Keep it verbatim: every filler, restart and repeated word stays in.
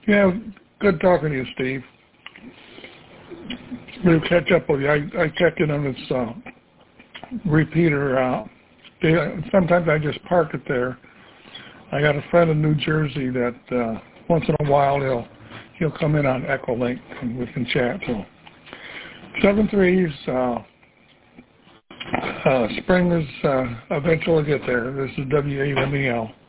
Yeah, good talking to you, Steve. We'll catch up with you. I, I check in on this uh, repeater. Uh, they, sometimes I just park it there. I got a friend in New Jersey that uh, once in a while he'll he'll come in on Echolink and we can chat. So seven threes. Uh, uh, spring is uh, eventually get there. This is W A M E L.